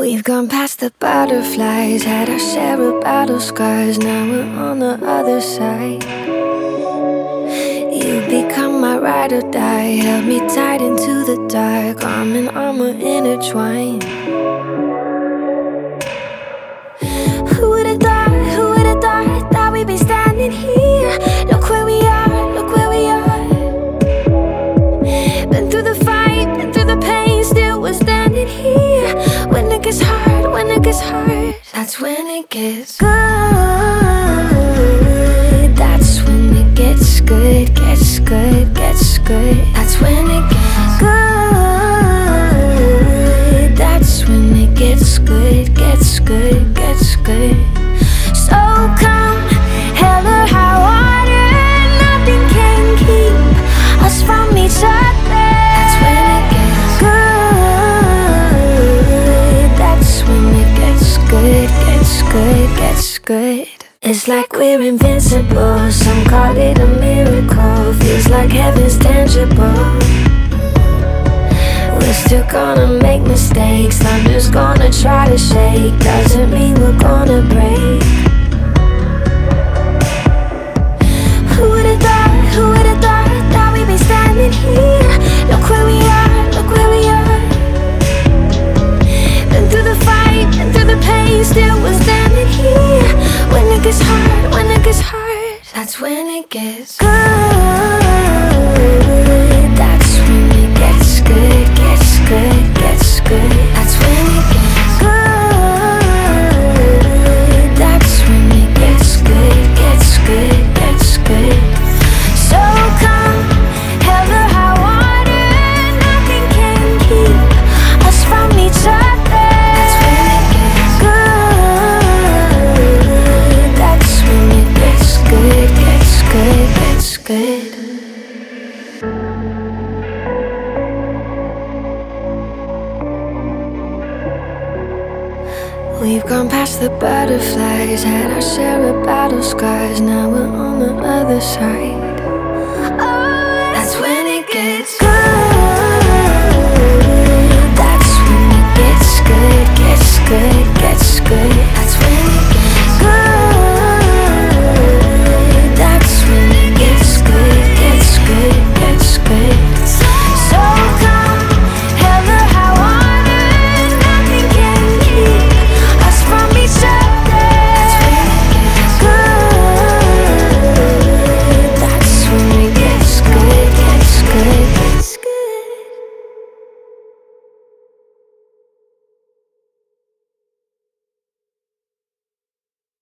We've gone past the butterflies, had our share of battle scars. Now we're on the other side. You become my ride or die, held me tight into the dark, arm in arm we're intertwined. Who would've thought that we'd be standing here? Look where we are, look where we are. Been through the fight, been through the pain, still we're standing here. When it gets hard, when it gets hard, that's when it gets good. That's when it gets good, gets good, gets good. That's when it gets good. That's when it gets good, gets good, gets good. So come, hell or high water, nothing can keep us from each other. That's when it gets good. That's when it gets good, gets good, gets good. It's like we're invincible, some call it a miracle. Feels like heaven's tangible. We're still gonna make mistakes, thunder's gonna try to shake. Doesn't mean we're gonna break. Who would've thought that we'd be standing here? Look where we are, look where we are. Been through the fight, been through the pain, still we're standing here. When it gets hard, when it gets hard, that's when it gets good. That's when it gets good, gets good, gets good. That's when it gets good. That's when it gets good, gets good, gets good. So come, hell or high water, nothing can keep us from each other. That's when it gets good. That's when it gets good, gets good, gets good. We've gone past the butterflies, had our share of battle scars. Now we're on the other side. That's when it gets good. That's when it gets good, gets good, gets good.